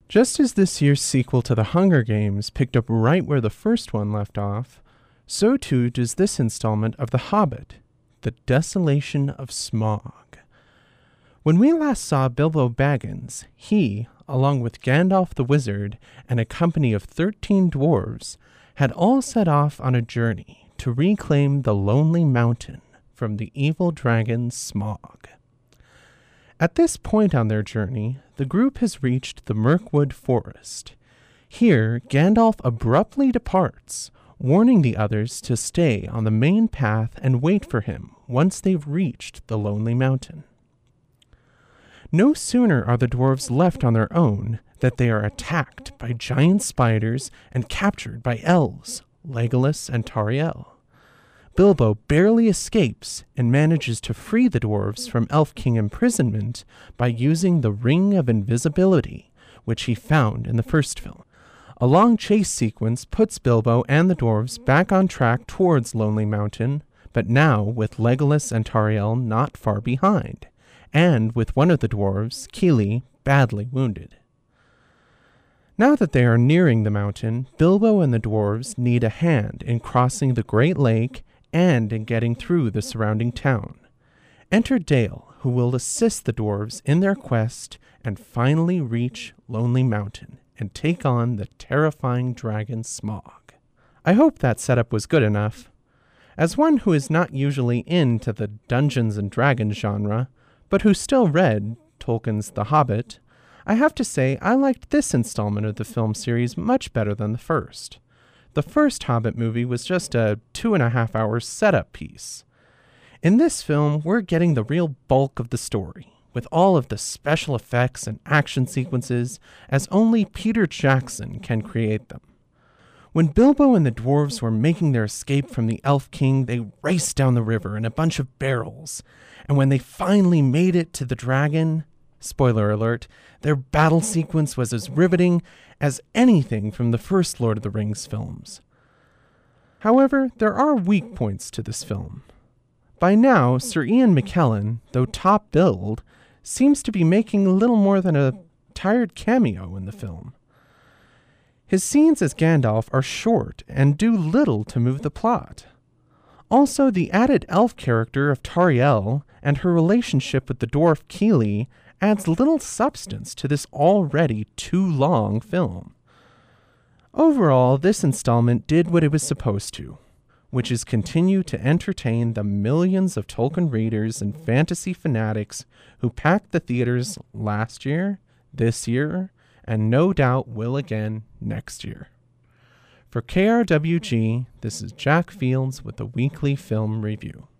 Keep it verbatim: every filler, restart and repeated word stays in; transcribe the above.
Just as this year's sequel to The Hunger Games picked up right where the first one left off, so too does this installment of The Hobbit, The Desolation of Smaug. When we last saw Bilbo Baggins, he, along with Gandalf the Wizard and a company of thirteen dwarves, had all set off on a journey to reclaim the Lonely Mountain from the evil dragon Smaug. At this point on their journey, the group has reached the Mirkwood Forest. Here, Gandalf abruptly departs, warning the others to stay on the main path and wait for him once they've reached the Lonely Mountain. No sooner are the dwarves left on their own that they are attacked by giant spiders and captured by elves, Legolas and Tauriel. Bilbo barely escapes and manages to free the dwarves from Elf King imprisonment by using the Ring of Invisibility, which he found in the first film. A long chase sequence puts Bilbo and the dwarves back on track towards Lonely Mountain, but now with Legolas and Tauriel not far behind, and with one of the dwarves, Kili, badly wounded. Now that they are nearing the mountain, Bilbo and the dwarves need a hand in crossing the Great Lake and in getting through the surrounding town. Enter Dale, who will assist the dwarves in their quest and finally reach Lonely Mountain and take on the terrifying dragon Smaug. I hope that setup was good enough. As one who is not usually into the Dungeons and Dragons genre, but who still read Tolkien's The Hobbit, I have to say I liked this installment of the film series much better than the first. The first Hobbit movie was just a two and a half hour setup piece. In this film, we're getting the real bulk of the story, with all of the special effects and action sequences as only Peter Jackson can create them. When Bilbo and the dwarves were making their escape from the Elf King, they raced down the river in a bunch of barrels, and when they finally made it to the dragon, spoiler alert, their battle sequence was as riveting as anything from the first Lord of the Rings films. However, there are weak points to this film. By now, Sir Ian McKellen, though top billed, seems to be making little more than a tired cameo in the film. His scenes as Gandalf are short and do little to move the plot. Also, the added elf character of Tauriel and her relationship with the dwarf Kili adds little substance to this already too long film. Overall, this installment did what it was supposed to, which is continue to entertain the millions of Tolkien readers and fantasy fanatics who packed the theaters last year, this year, and no doubt will again next year. For K R W G, this is Jack Fields with the Weekly Film Review.